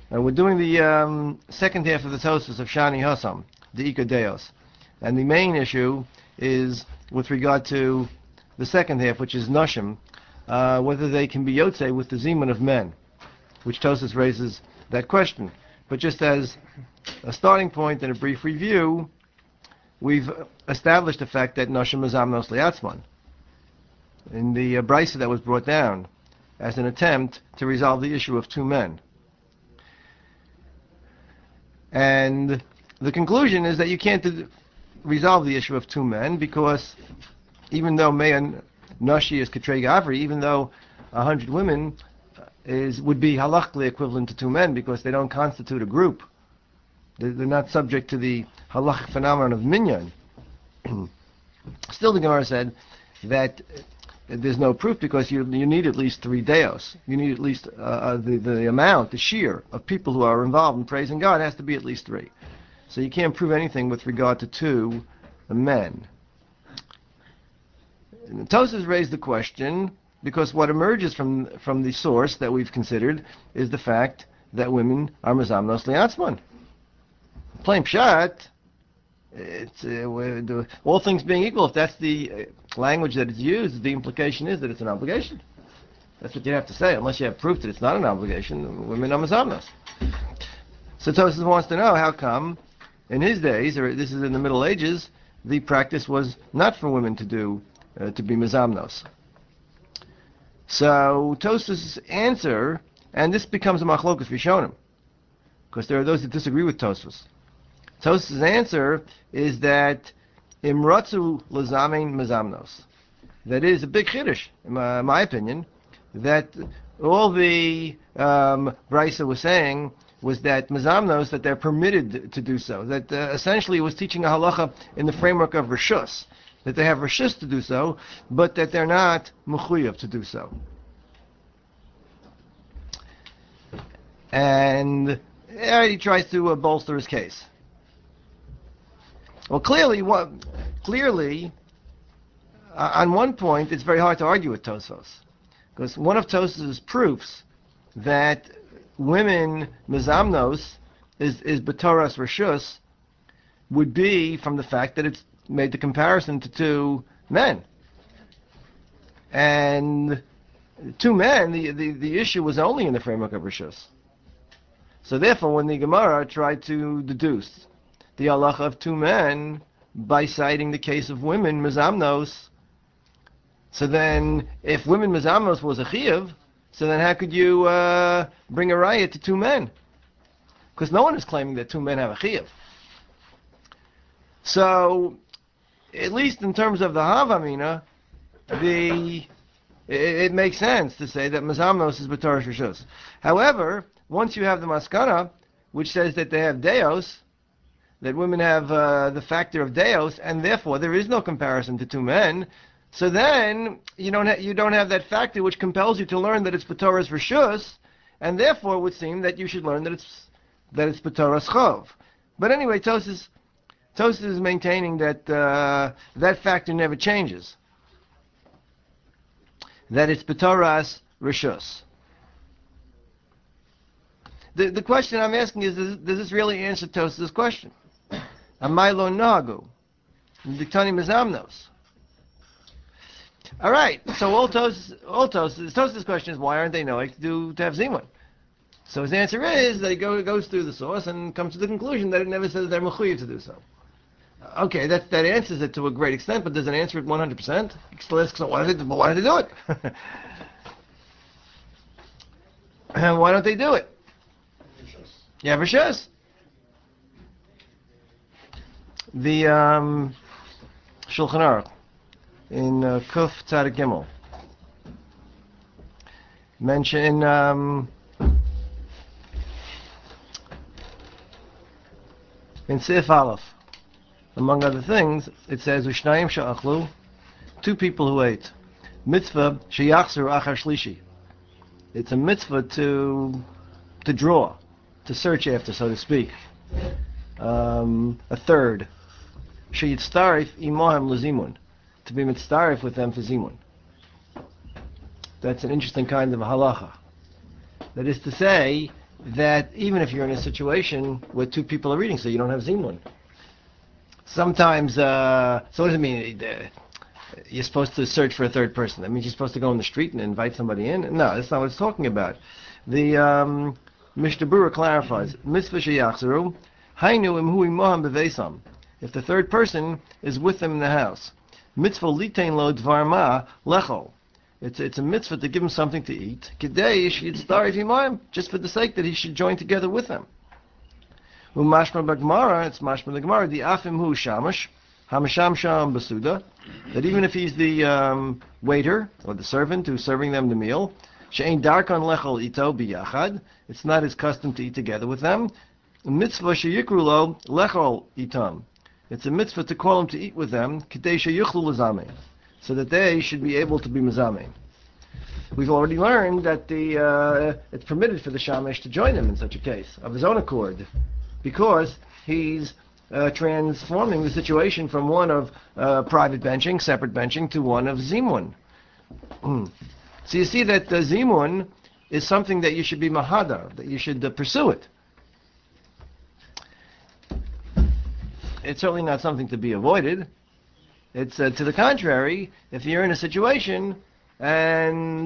We're doing the second half of the Tosfos of Shani Hassam, the Ika Deos. And the main issue is with regard to the second half, which is Nashim, whether they can be Yotze with the Zeman of men, which Tosfos raises that question. But just as a starting point and a brief review, we've established the fact that Nashim is Amnos Liatzman in the Brisa that was brought down as an attempt to resolve the issue of two men. And the conclusion is that you can't resolve the issue of two men, because even though Me'an Nashi is Katrei Gavri, even though 100 women would be halachically equivalent to two men, because they don't constitute a group. They're not subject to the halachic phenomenon of minyan. Still, the Gemara said that there's no proof, because you need at least 3 deos. You need at least the amount, the shear of people who are involved in praising God has to be at least 3. So you can't prove anything with regard to 2 men. And Tosfos raised the question because what emerges from the source that we've considered is the fact that women are mezamnos liatzman. Plain pshat, it's all things being equal, if that's the language that is used, the implication is that it's an obligation. That's what you have to say, unless you have proof that it's not an obligation. Women are mezamnos. So Tosfos wants to know how come in his days, or this is in the Middle Ages, the practice was not for women to be mezamnos. So Tosfos' answer, and this becomes a machlokas rishonim, because there are those that disagree with Tosfos. Tosfos' answer is that imratzu lazamein mezamnos. That is a big chiddush, in my opinion, that all the Brisa was saying was that mezamnos, that they're permitted to do so. That essentially it was teaching a halacha in the framework of reshus, that they have reshus to do so, but that they're not mechuyev to do so. And he tries to bolster his case. Well, clearly, on one point, it's very hard to argue with Tosfos, because one of Tosfos' proofs that women mezamnos is b'toras reshus would be from the fact that it's made the comparison to 2 men. And 2 men, the issue was only in the framework of reshus. So therefore, when the Gemara tried to deduce the halacha of 2 men by citing the case of women mezamnos, so then if women mezamnos was a chiyuv, so then how could you bring a raya to 2 men? Because no one is claiming that 2 men have a chiyuv. So, at least in terms of the Havamina, it makes sense to say that mezamnos is b'toras reshus. However, once you have the maskana, which says that they have deos, that women have the factor of deos, and therefore there is no comparison to 2 men, so then you don't have that factor which compels you to learn that it's b'toras reshus, and therefore it would seem that you should learn that it's b'toras chov. But anyway, Tosfos is maintaining that that factor never changes, that it's b'toras reshus. The question I'm asking is, does this really answer Tosfos' question? Amai lo nagu, diktani mezamnos. All right. So Tosfos' question is, why aren't they knowing to have zimun? So his answer is that he goes through the source and comes to the conclusion that it never says they're mechuyev to do so. Okay, that answers it to a great extent, but does it answer it 100%? Still asks, so why did they do it? And why don't they do it? Yeah, reshus. The Shulchan Aruch in Kuf Tzadik Gimel mention in Sif Aleph, among other things, it says Ushnayim she'achlu, 2 people who ate. Mitzvah sheyachzor achar shlishi. It's a mitzvah to draw, to search after, so to speak. A third, sheyitztarif imohem lezimun, to be mitztarif with them for zimun. That's an interesting kind of halacha. That is to say that even if you're in a situation where two people are eating, so you don't have zimun. Sometimes, so what does it mean? You're supposed to search for a third person. That means you're supposed to go in the street and invite somebody in? No, that's not what it's talking about. The Mishnah Berurah clarifies, Mitzvah sheyachzeru, hainu imhu imoham bevesam. If the third person is with them in the house. Mitzvah litein lo dvar ma lechol. It's a mitzvah to give him something to eat. Kedei yitzdarif imoham, just for the sake that he should join together with them. Umashma b'Gemara, it's mashma the Gemara, the afim hu shamash, hamasham sham basuda, that even if he's the waiter or the servant who's serving them the meal, she'ein darkan lechol ito biyachad, it's not his custom to eat together with them. Mitzvah sheyikru lo lechol itam. It's a mitzvah to call him to eat with them, kedei sheyuchlu l'zameh, so that they should be able to be mezameh. We've already learned that it's permitted for the shamash to join him in such a case, of his own accord, because he's transforming the situation from one of private benching, separate benching, to one of zimun. So you see that zimun is something that you should be mahadar, that you should pursue it. It's certainly not something to be avoided. It's to the contrary, if you're in a situation and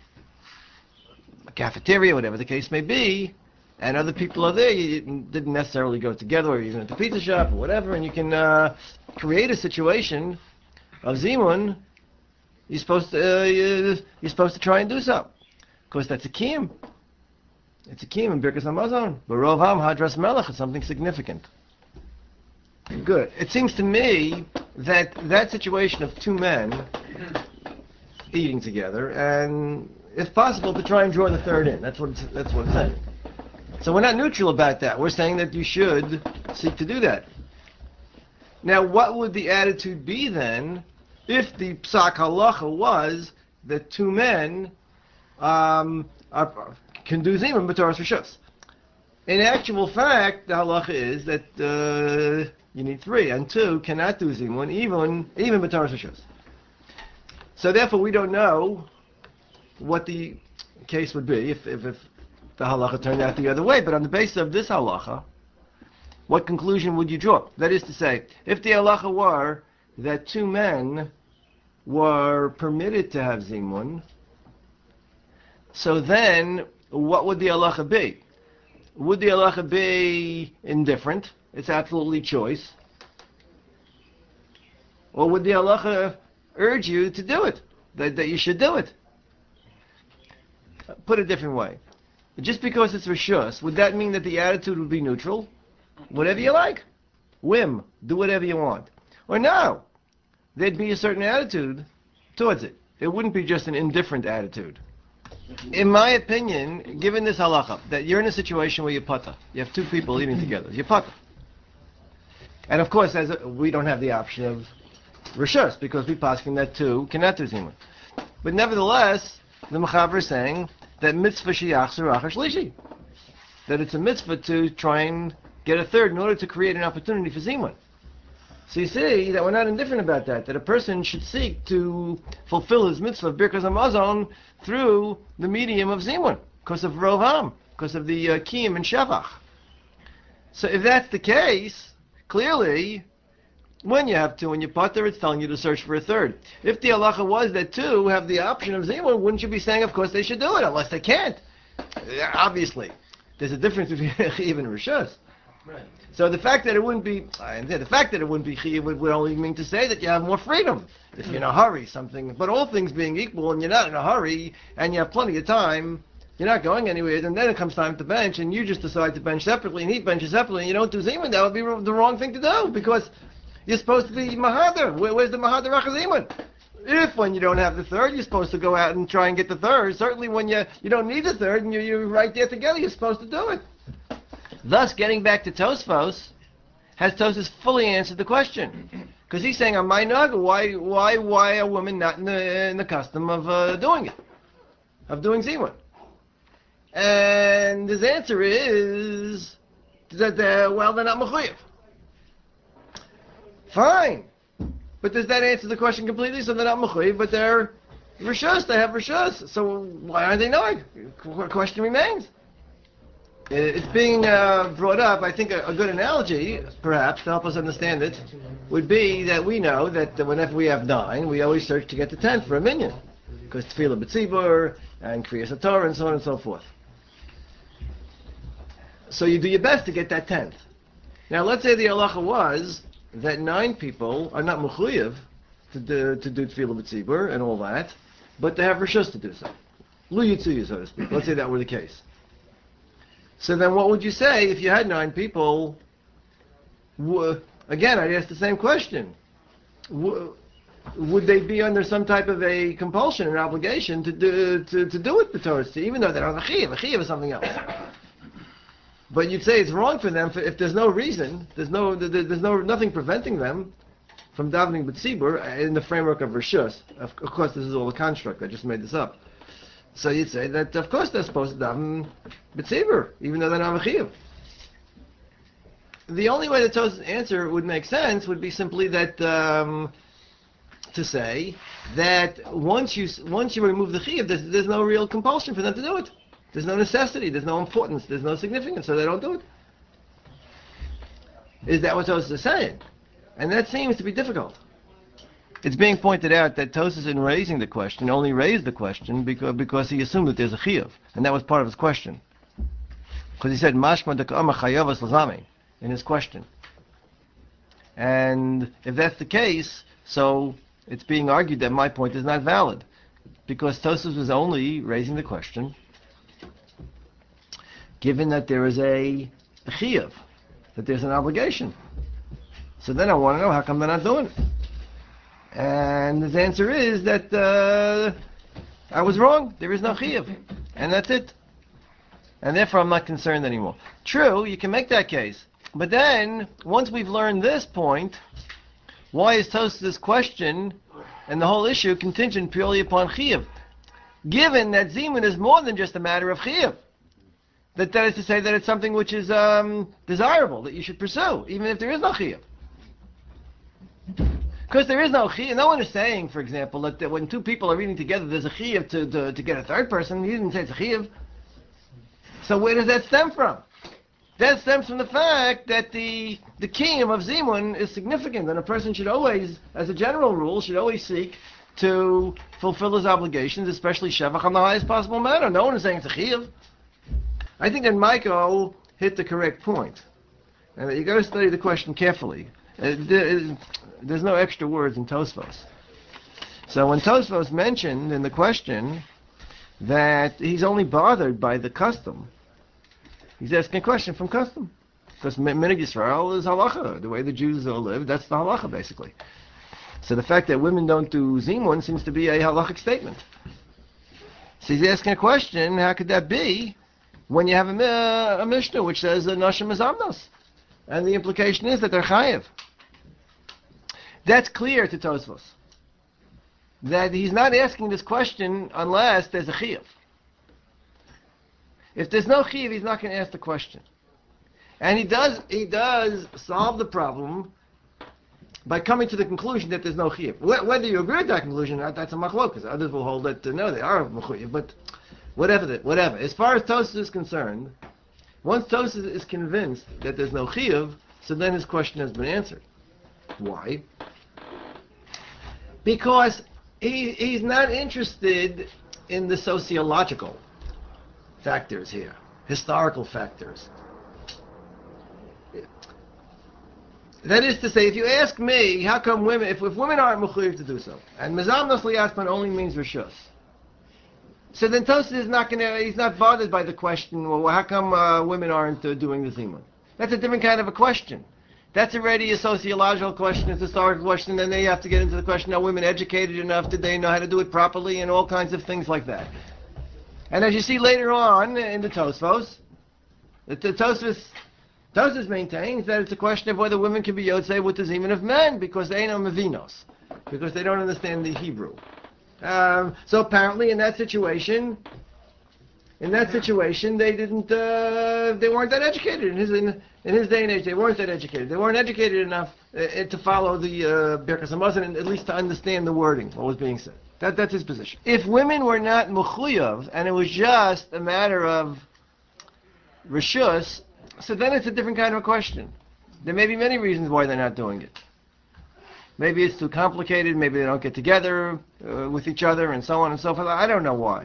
a cafeteria, whatever the case may be, and other people are there, you didn't necessarily go together, or even at the pizza shop or whatever, and you can create a situation of zimun, you're supposed to try and do so. Of course, that's a kiyum. It's a kiyum in Birkas Hamazon. Barov Ham Hadras Melech is something significant. Good. It seems to me that situation of two men eating together, and if possible, to try and draw the third in. That's what it's saying. So we're not neutral about that. We're saying that you should seek to do that. Now, what would the attitude be then if the psak halacha was that two men can do zimun b'toras rishus? In actual fact, the halacha is that you need three, and two cannot do zimun, even b'toras rishus. So therefore, we don't know what the case would be if the halacha turned out the other way. But on the basis of this halacha, what conclusion would you draw? That is to say, if the halacha were that two men were permitted to have zimun, so then what would the halacha be? Would the halacha be indifferent? It's absolutely choice. Or would the halacha urge you to do it? That you should do it? Put it a different way. Just because it's rishus, would that mean that the attitude would be neutral? Whatever you like. Whim. Do whatever you want. Or no. There'd be a certain attitude towards it. It wouldn't be just an indifferent attitude. In my opinion, given this halacha, that you're in a situation where you're pata, you have two people eating together, you're pata. And of course, we don't have the option of rishus, because we paskin that two cannot do zimun. But nevertheless, the Mechaber is saying that mitzvah sheyachzer achar shlishi, that it's a mitzvah to try and get a third in order to create an opportunity for zimun. So you see that we're not indifferent about that a person should seek to fulfill his mitzvah of Birkas Hamazon through the medium of zimun, because of Rov Ham, because of the kiyum and shevach. So if that's the case, clearly, when you have two and you pater, it's telling you to search for a third. If the halacha was that two have the option of zimun, wouldn't you be saying, of course, they should do it, unless they can't? Obviously, there's a difference between chiv and rishus. Right. So the fact that it wouldn't be chiv would only mean to say that you have more freedom if you're in a hurry. But all things being equal, and you're not in a hurry, and you have plenty of time, you're not going anywhere, and then it comes time to bench, and you just decide to bench separately, and he benches separately, and you don't do zimun, that would be the wrong thing to do, because you're supposed to be mahadar. Where's the mahadar achazimun? If when you don't have the third, you're supposed to go out and try and get the third. Certainly when you don't need the third, and you're right there together, you're supposed to do it. Thus, getting back to Tosfos, has Tosfos fully answered the question? Because he's saying, on my naga, why are women not in the custom of doing it, of doing zimun? And his answer is that they're not mechuyev. Fine, but does that answer the question completely? So they're not mechuyev, but they're rishus. They have rishus. So why aren't they knowing? Question remains. It's being brought up. I think a good analogy, perhaps, to help us understand it, would be that we know that whenever we have 9, we always search to get the 10th for a minyan, because Tefillah B'tzibur and Kriyas HaTorah and so on and so forth. So you do your best to get that 10th. Now, let's say the halacha was that 9 people are not mechuyev to do Tefillah B'tzibur and all that, but they have rishus to do so. Lu yitzuyu, so to speak. Let's say that were the case. So then what would you say if you had 9 people? Again, I'd ask the same question. Would they be under some type of a compulsion, an obligation to do it b'Torah, even though they don't have a chiyuv? A chiyuv is something else. But you'd say it's wrong for them if there's no reason, there's nothing preventing them from davening b'tzibur in the framework of rishus. Of course, this is all a construct. I just made this up. So you'd say that, of course, they're supposed to daven b'tzibur, even though they don't have a chiyuv. The only way the Tosafos answer would make sense would be simply that to say that once you remove the chiyuv, there's no real compulsion for them to do it. There's no necessity, there's no importance, there's no significance, so they don't do it. Is that what Tosafos is saying? And that seems to be difficult. It's being pointed out that Tosafos, in raising the question, only raised the question because he assumed that there's a chiyuv, and that was part of his question. Because he said, Mashma deka'ama chayavas lazami, in his question. And if that's the case, so it's being argued that my point is not valid, because Tosafos was only raising the question given that there is a chiyuv, that there's an obligation. So then I want to know, how come they're not doing it? And his answer is that I was wrong, there is no chiyuv, and that's it. And therefore I'm not concerned anymore. True, you can make that case. But then, once we've learned this point, why is Tosafos' question and the whole issue contingent purely upon chiyuv? Given that zimun is more than just a matter of chiyuv. That is to say that it's something which is desirable, that you should pursue, even if there is no chiyuv. Because there is no chiyuv. No one is saying, for example, that when 2 people are reading together, there's a chiyuv to get a third person. He didn't say it's a chiyuv. So where does that stem from? That stems from the fact that the kiyum of zimun is significant, and a person should always, as a general rule, should always seek to fulfill his obligations, especially shevach, on the highest possible manner. No one is saying it's a chiyuv. I think that Michael hit the correct point, and that you got to study the question carefully. There's no extra words in Tosafos. So when Tosafos mentioned in the question that he's only bothered by the custom, he's asking a question from custom. Because Minig Yisrael is halacha. The way the Jews all live, that's the halacha, basically. So the fact that women don't do zimun seems to be a halachic statement. So he's asking a question, how could that be when you have a Mishnah which says Nashim Mezamnos? And the implication is that they're chayiv. That's clear to Tosafos. That he's not asking this question unless there's a chiyuv. If there's no chiyuv, he's not going to ask the question. And he does solve the problem by coming to the conclusion that there's no chiyuv. Whether you agree with that conclusion or not, that's a machlokas. Others will hold that, no, they are mechuyev, but whatever. As far as Tosafos is concerned, once Tosafos is convinced that there's no chiyuv, so then his question has been answered. Why? Because he's not interested in the sociological factors here, historical factors. That is to say, if you ask me, how come women, if women aren't mechuyev to do so, and mezamnos li'atzman only means rishus, so then Tosafos is he's not bothered by the question, well, how come women aren't doing the zimun? That's a different kind of a question. That's already a sociological question, it's a historical question, and then you have to get into the question, are women educated enough? Did they know how to do it properly? And all kinds of things like that. And as you see later on in the Tosafos, the Tosafos maintains that it's a question of whether women can be yotzei with the zimun of men, because they ain't no mevinos, because they don't understand the Hebrew. So apparently in that situation, they didn't, they weren't that educated. In his day and age, they weren't that educated. They weren't educated enough to follow the Birkas Hamazon, and at least to understand the wording, what was being said. That's his position. If women were not mechuyev, and it was just a matter of rishus, so then it's a different kind of a question. There may be many reasons why they're not doing it. Maybe it's too complicated, maybe they don't get together with each other, and so on and so forth. I don't know why.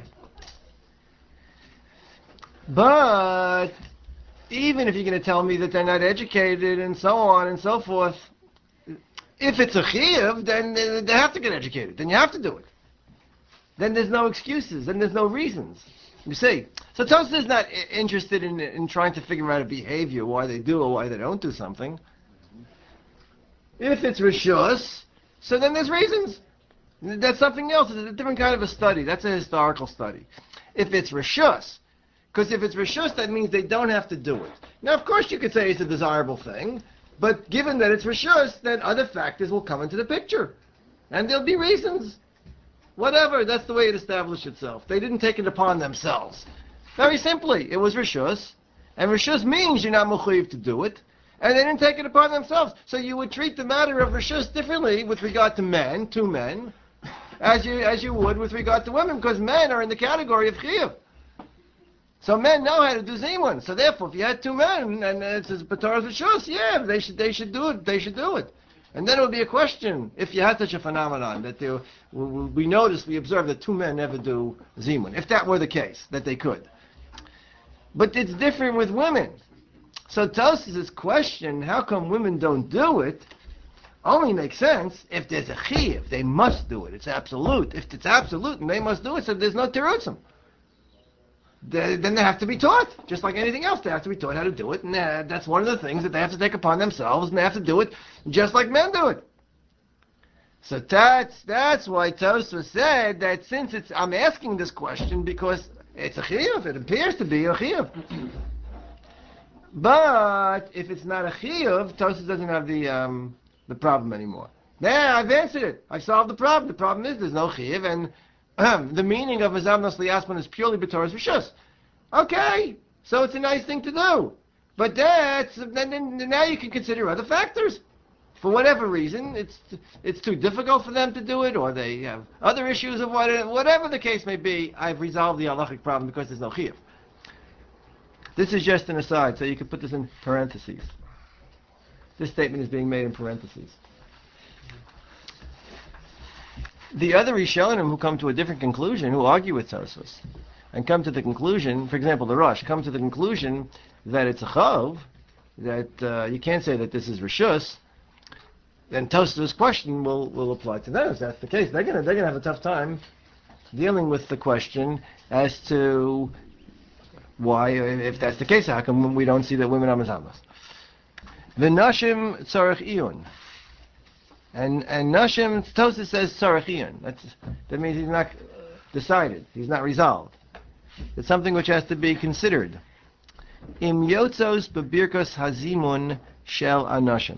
But even if you're going to tell me that they're not educated and so on and so forth, if it's a chiyuv, then they have to get educated. Then you have to do it. Then there's no excuses. Then there's no reasons. You see? So Tosfos is not interested in trying to figure out a behavior, why they do or why they don't do something. If it's rishus, so then there's reasons. That's something else. It's a different kind of a study. That's a historical study. If it's rishus, because if it's rishus, that means they don't have to do it. Now, of course, you could say it's a desirable thing, but given that it's rishus, then other factors will come into the picture. And there'll be reasons. Whatever, that's the way it established itself. They didn't take it upon themselves. Very simply, it was rishus, and rishus means you're not mechuyev to do it, and they didn't take it upon themselves. So you would treat the matter of rishus differently with regard to men, two men, as you would with regard to women, because men are in the category of chiyuv. So men know how to do zimun. So therefore, if you had two men and it's B'Torah's rishus, yeah, they should do it. They should do it. And then it would be a question, if you had such a phenomenon, that we observe that two men never do zimun, if that were the case, that they could. But it's different with women. So Tosfos' question, how come women don't do it, only makes sense if there's a chiyuv. They must do it. It's absolute. If it's absolute and they must do it, so there's no terutzim. Then they have to be taught, just like anything else. They have to be taught how to do it, and that's one of the things that they have to take upon themselves, and they have to do it just like men do it. So that's why Tosfos said that since I'm asking this question because it's a chiyuv, it appears to be a chiyuv. But if it's not a chiyuv, Tosfos doesn't have the problem anymore. There, I've answered it. I've solved the problem. The problem is there's no chiyuv, and the meaning of Mezamnos Liasman is purely B'Torah's rishus. Okay, so it's a nice thing to do. But then now you can consider other factors. For whatever reason, it's too difficult for them to do it, or they have other issues of whatever the case may be. I've resolved the halachic problem because there's no chiyuv. This is just an aside, so you can put this in parentheses. This statement is being made in parentheses. The other Rishonim who come to a different conclusion, who argue with Tosfos, and come to the conclusion, for example, the Rosh, come to the conclusion that it's a chav, that you can't say that this is rishus, then Tosfos' question will apply to them. If that's the case, they're gonna have a tough time dealing with the question as to why, if that's the case, how come we don't see that women are mezamos? V'nashim tzarech iyun. And Nashim, Tosfos says tzarech iyun. That means he's not decided. He's not resolved. It's something which has to be considered. Im yotzos bebirkos hazimun shel anashim.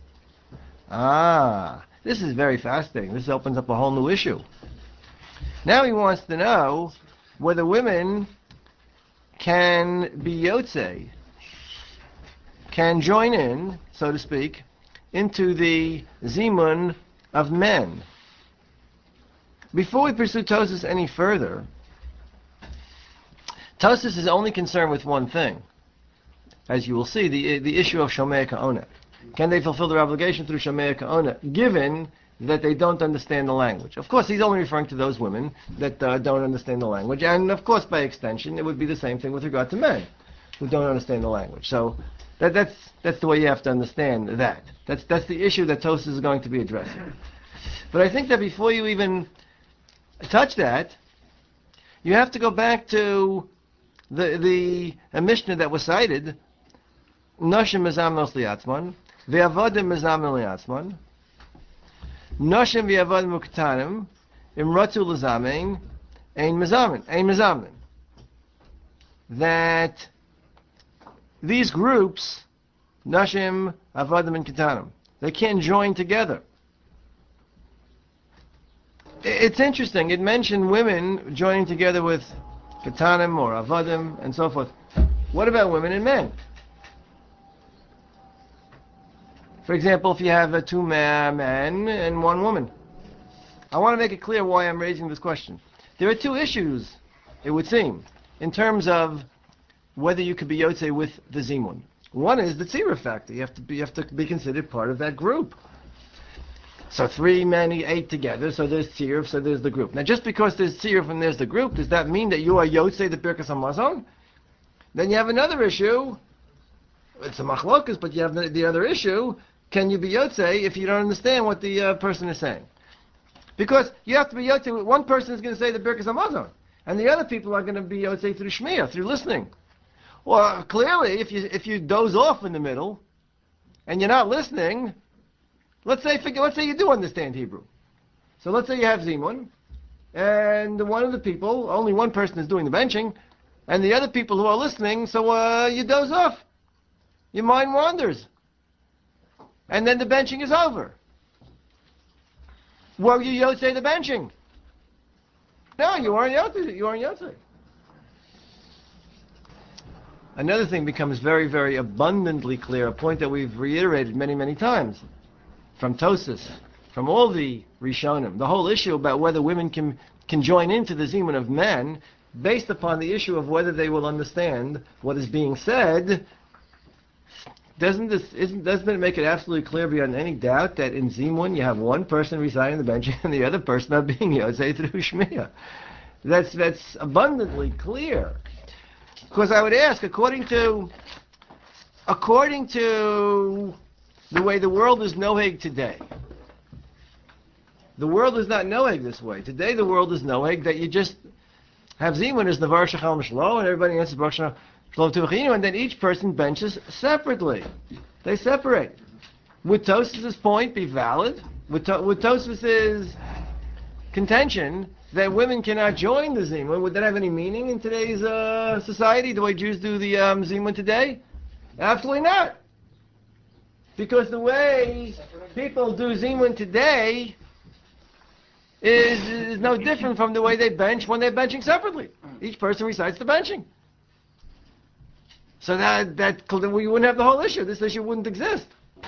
This is very fascinating. This opens up a whole new issue. Now he wants to know whether women can be yotze, can join in, so to speak, into the zimun of men. Before we pursue Tosfos any further, Tosfos is only concerned with one thing. As you will see, the issue of Shomei Ka'ona. Can they fulfill their obligation through Shomei Ka'ona, given that they don't understand the language? Of course, he's only referring to those women that don't understand the language, and of course, by extension, it would be the same thing with regard to men who don't understand the language. So that's the way you have to understand that. That's the issue that Tosfos is going to be addressing. But I think that before you even touch that, you have to go back to the Mishnah that was cited, Nashim mezamnos liatzman, ve'avodim mezamnon liatzman, Nashim ve'avodim uktanim, imratu lezamein, ein mezamnin. That these groups, Nashim, Avadim, and Ketanim, they can't join together. It's interesting. It mentioned women joining together with Ketanim or Avadim and so forth. What about women and men? For example, if you have two men and one woman. I want to make it clear why I'm raising this question. There are two issues, it would seem, in terms of whether you could be Yotze with the Zimun. One is the tzira factor. You have to be considered part of that group. So 3 men, 8 together, so there's tzira, so there's the group. Now just because there's tzira and there's the group, does that mean that you are Yotze the Birkas HaMazon? Then you have another issue. It's a machlokas, but you have the other issue. Can you be Yotze if you don't understand what the person is saying? Because you have to be Yotze. One person is going to say the Birkas HaMazon, and the other people are going to be Yotze through Shmiya, through listening. Well, clearly, if you doze off in the middle, and you're not listening, let's say you do understand Hebrew. So let's say you have Zimun, and one of the people, only one person is doing the benching, and the other people who are listening, so you doze off. Your mind wanders. And then the benching is over. Were you Yotze the benching? No, you weren't Yotze. You weren't Yotze. Another thing becomes very, very abundantly clear, a point that we've reiterated many, many times, from Tosas, from all the Rishonim, the whole issue about whether women can join into the Zimun of men, based upon the issue of whether they will understand what is being said. Doesn't it make it absolutely clear beyond any doubt that in Zimun you have one person reciting the bench and the other person not being Yotze through Shmiya? That's abundantly clear. Because I would ask, according to the way the world is noheg today, the world is not noheg this way. Today the world is noheg that you just have Zimun as Navar Shachal Mishlo, and everybody answers Baruch Shalom Tuvachinu, and then each person benches separately. They separate. Would Tosfos' point be valid? Would Tosfos' contention that women cannot join the Zimun, would that have any meaning in today's society, the way Jews do the Zimun today? Absolutely not. Because the way people do Zimun today is no different from the way they bench when they're benching separately. Each person recites the benching. So that we wouldn't have the whole issue. This issue wouldn't exist.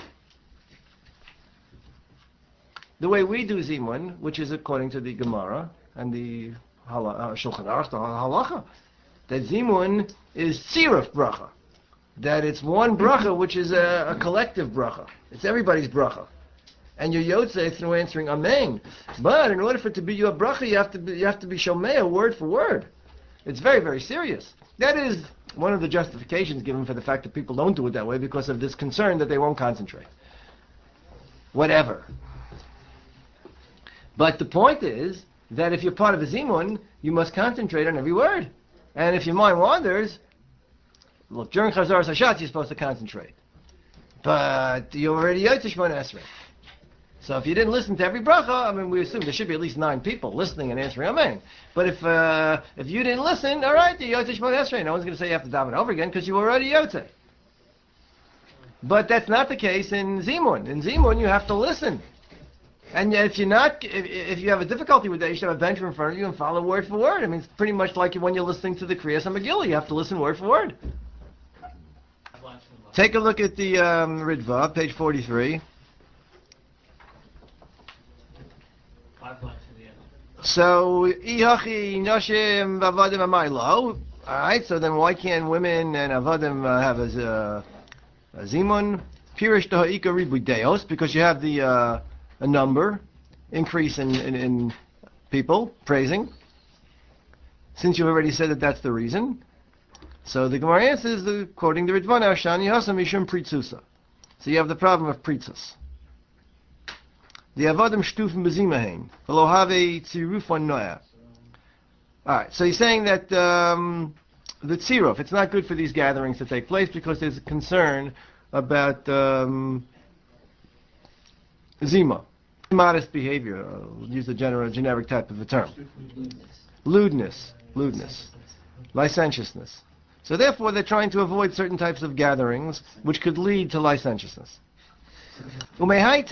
The way we do Zimun, which is according to the Gemara and the Shulchan Aruch, the Halacha, that Zimun is tziruf bracha. That it's one bracha, which is a collective bracha. It's everybody's bracha. And your Yotze through answering Amen. But in order for it to be your bracha, you have to be Shomea word for word. It's very, very serious. That is one of the justifications given for the fact that people don't do it that way, because of this concern that they won't concentrate. Whatever. But the point is that if you're part of a Zimun, you must concentrate on every word. And if your mind wanders, look, during Chazar Hashatz you're supposed to concentrate. But you're already Yotze Shmona Esrei. So if you didn't listen to every bracha, I mean, we assume there should be at least 9 people listening and answering Amen. But if you didn't listen, all right, you're Yotze Shmona Esrei. No one's going to say you have to daven over again because you were already Yotze. But that's not the case in Zimun. In Zimun, you have to listen. And if you have a difficulty with that, you should have a bench in front of you and follow word for word. I mean, it's pretty much like when you're listening to the Kriyas HaMegillah. You have to listen word for word. Take a look at the Ritva, page 43. So, Ihachi Noshim Avadim Amaylo. Alright, so then why can't women and Avadim have a Zimun? Pirish Taha'ika Ribu Deos, because you have the a number increase in people praising. Since you've already said that that's the reason. So the Gemara answers, quoting the Ritva now, Shani Hasam Mishum Pritzusa. So you have the problem of Pritzus. The Avadim Shtufen Bezimahain. V'lo have tziruf on Noah. Alright, so he's saying that the tziruf, it's not good for these gatherings to take place because there's a concern about Zima. Modest behavior. I'll use the generic type of a term. Lewdness. Licentiousness. So therefore they're trying to avoid certain types of gatherings which could lead to licentiousness. It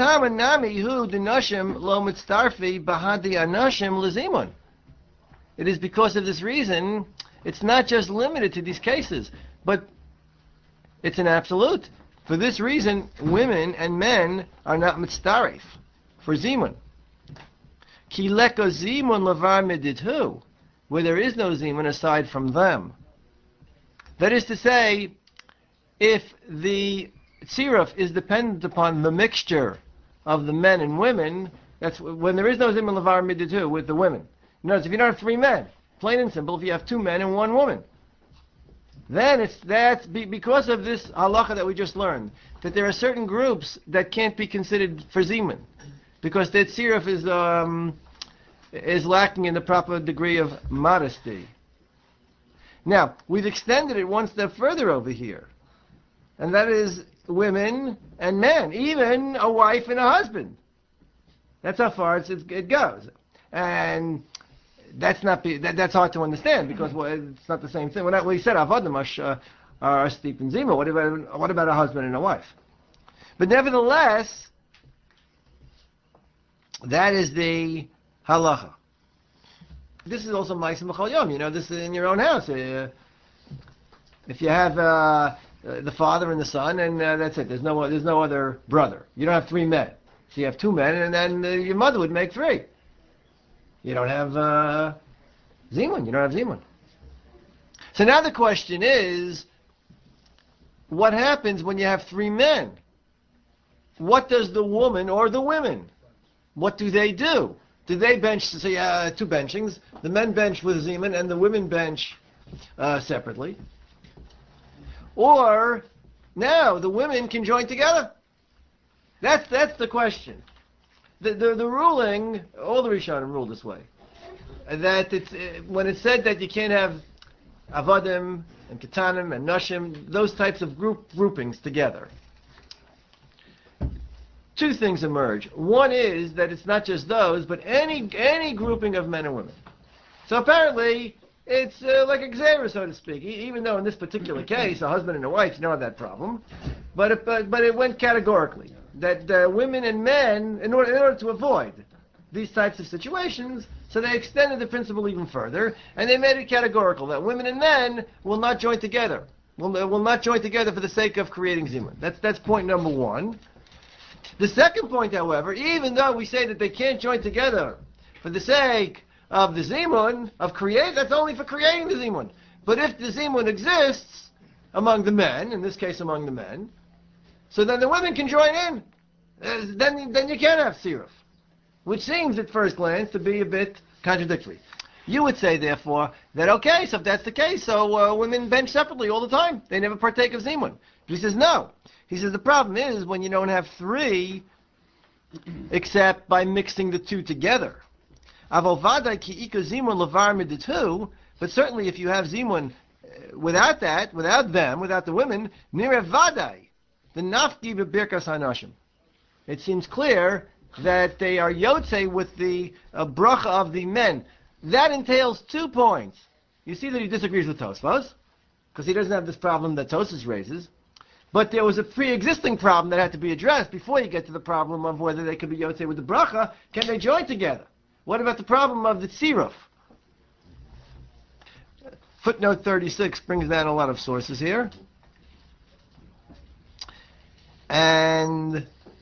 is because of this reason, it's not just limited to these cases, but it's an absolute. For this reason, women and men are not mitztaref for zimun. Ki leka zimun lavar medidhu, where there is no zimun aside from them. That is to say, if the tziruf is dependent upon the mixture of the men and women, that's when there is no zimun levar miditu with the women. Notice, if you don't have 3 men, plain and simple, if you have 2 men and 1 woman, then that's because of this halacha that we just learned, that there are certain groups that can't be considered for zimun, because their tziruf is lacking in the proper degree of modesty. Now, we've extended it one step further over here, and that is women and men, even a wife and a husband. That's how far it goes. And that's hard to understand, because it's not the same thing. We said avodim are steeped in zima. What about a husband and a wife? But nevertheless, that is the halacha. This is also ma'aseh b'chol yom. This is in your own house. If you have the father and the son, and that's it. There's no other brother. You don't have 3 men. So you have 2 men, and then your mother would make 3. You don't have zimun. You don't have zimun. So now the question is, what happens when you have 3 men? What does the woman or the women, what do they do? Do they bench? So you have 2 benchings. The men bench with zimun, and the women bench separately. Or now the women can join together. That's the question. The ruling, all the Rishonim rule this way, that when it's said that you can't have avodim and ketanim and nashim, those types of groupings together, 2 things emerge. One is that it's not just those, but any grouping of men and women. So apparently, it's like a gzeira, so to speak. Even though in this particular case, a husband and a wife, you don't have that problem, but it went categorically that women and men, in order to avoid these types of situations, so they extended the principle even further, and they made it categorical that women and men will not join together. Will not join together for the sake of creating zimun. That's point number 1. The second point, however, even though we say that they can't join together for the sake of the zimun, that's only for creating the zimun. But if the zimun exists among the men, in this case among the men, so then the women can join in. Then you can have tziruf, which seems at first glance to be a bit contradictory. You would say, therefore, that okay, so if that's the case, so women bench separately all the time. They never partake of zimun. But he says no. He says the problem is when you don't have 3, except by mixing the 2 together. But certainly if you have zimun without that, without them, without the women, nireh vadai, the nafki b'birkas hanashim. It seems clear that they are yotze with the bracha of the men. That entails 2 points. You see that he disagrees with Tosfos, because he doesn't have this problem that Tosfos raises. But there was a pre-existing problem that had to be addressed before you get to the problem of whether they could be yotze with the bracha. Can they join together? What about the problem of the tziruf? Footnote 36 brings down a lot of sources here. And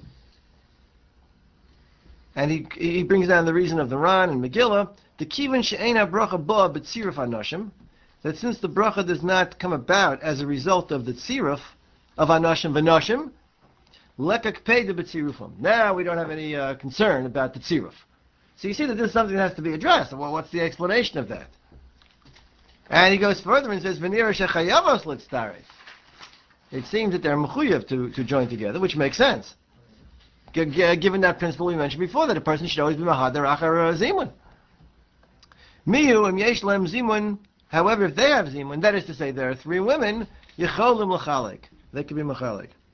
he brings down the reason of the Ran and Megillah, the kivan she'ena bracha ba b'tziruf anoshim, that since the bracha does not come about as a result of the tziruf of anoshim v'noshim, lekak pei de b'tzirufim. Now we don't have any concern about the tziruf. So you see that this is something that has to be addressed. Well, what's the explanation of that? And he goes further and says, "V'nira shechayavos litztaref." It seems that they're mechuyev to join together, which makes sense. Given that principle we mentioned before, that a person should always be mahader achar zimun. Miyu im yesh lem zimun. However, if they have zimun, that is to say, there are 3 women, yicholim l'chalek. They can be machalik.